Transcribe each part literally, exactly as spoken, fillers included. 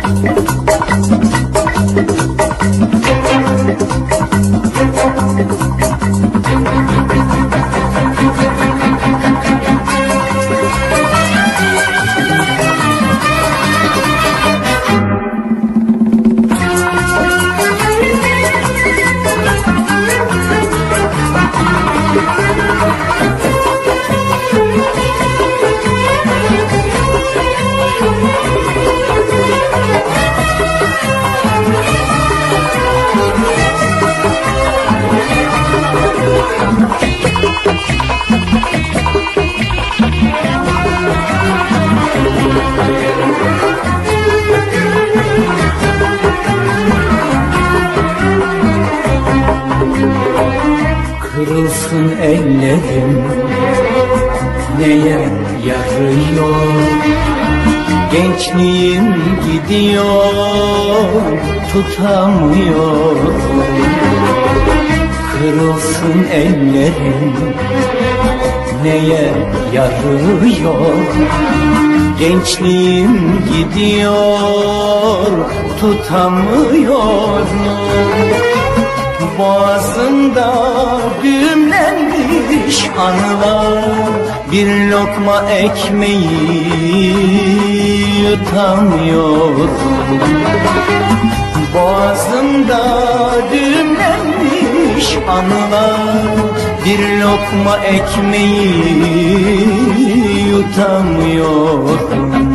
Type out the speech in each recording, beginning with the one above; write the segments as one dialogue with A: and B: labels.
A: Kırılsın ellerim, neye yarıyor? Gençliğim gidiyor, tutamıyorum. Kırılsın ellerim, neye yarıyor? Gençliğim gidiyor, tutamıyorum. Boğazımda düğümlenmiş anılar, bir lokma ekmeği yutamıyorum. Boğazımda düğümlenmiş anılar, bir lokma ekmeği yutamıyorum.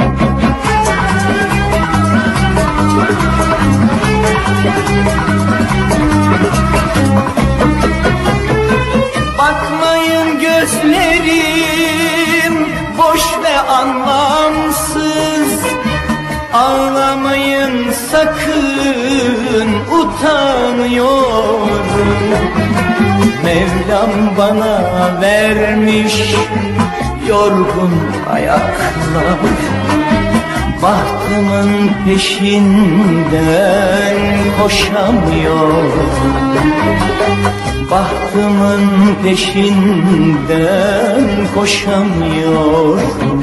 A: Bakmayın gözlerim boş ve anlamsız, ağlamayın sakın, utanıyorum. Mevlam bana vermiş yorgun ayaklar, bahtımın peşinden koşamıyorum. Bahtımın peşinden koşamıyorum.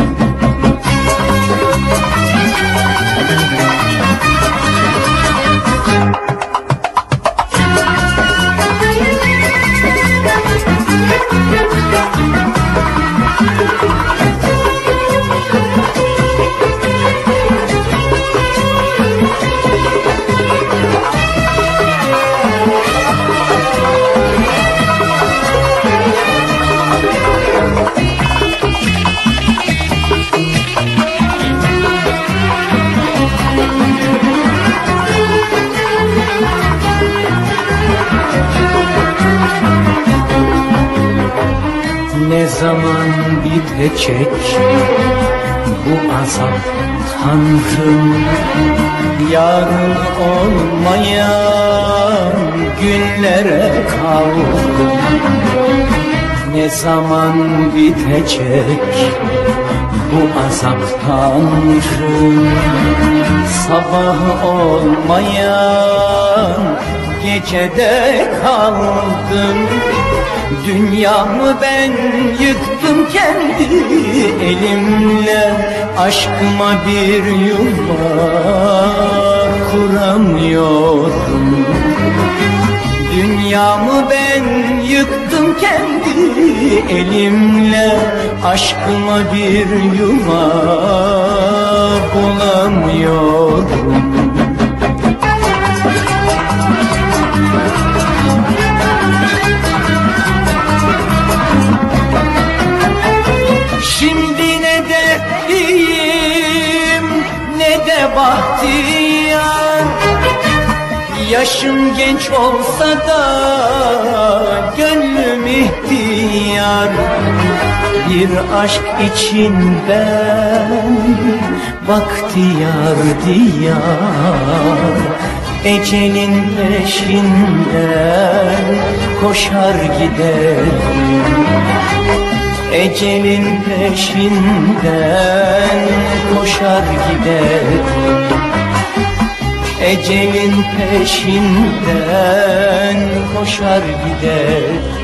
A: Ne zaman bitecek bu azap Tanrım? Yarın olmayan günlere kaldım. Ne zaman bitecek bu azap Tanrım? Sabah olmayan gecede kaldım. Dünyamı ben yıktım kendi elimle, aşkıma bir yuva kuramıyorum. Dünyamı ben yıktım kendi elimle, aşkıma bir yuva bulamıyorum. Şimdi ne dertliyim ne de bahtiyar, yaşım genç olsa da gönlüm ihtiyar. Bir aşk için ben bahtiyar diyar, ecelin peşinden koşar giderim. Ecelin peşinden koşar giderim. Ecelin peşinden koşar giderim.